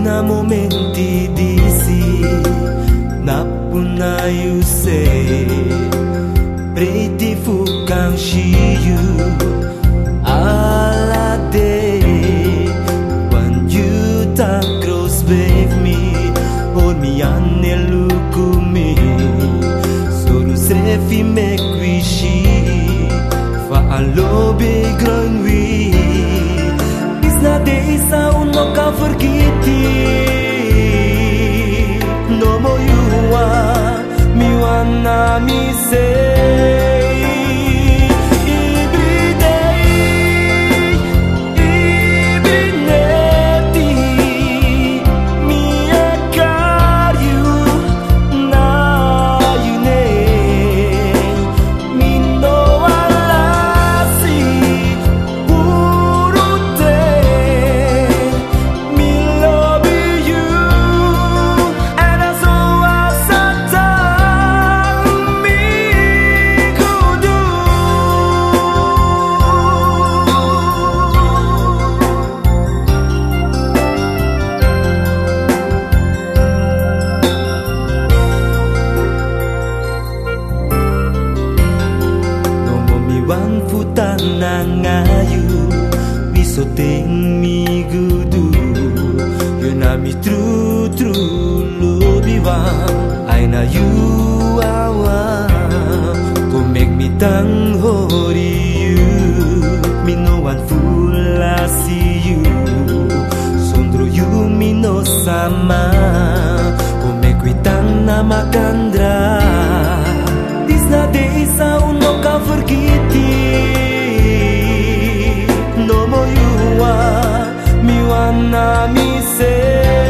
na momenti disi na puna you say pretty fukang shiyu alla day when you talk close with me hold me and look at me so du srefi me quishi fa allo begrun we na deisa uno ka forgiti no mo yuwa mi wana mi sei Wan futan na ngayu miso ting mi gudu you na mi true lubi wan I na you awa go make me tang hori you mi no wan fula see you sondro you mi no sama go make we tang na makandra dis na deisa uno ka forgiti no mo yuwa mi wana mi sei